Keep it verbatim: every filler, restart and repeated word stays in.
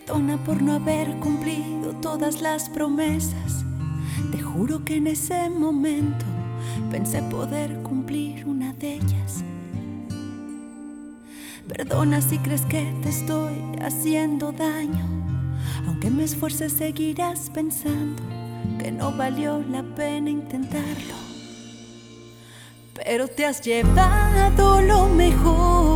Perdona por no haber cumplido todas las promesas. Te juro que en ese momento pensé poder cumplir una de ellas. Perdona si crees que te estoy haciendo daño. Aunque me esfuerce, seguirás pensando que no valió la pena intentarlo. Pero te has llevado lo mejor.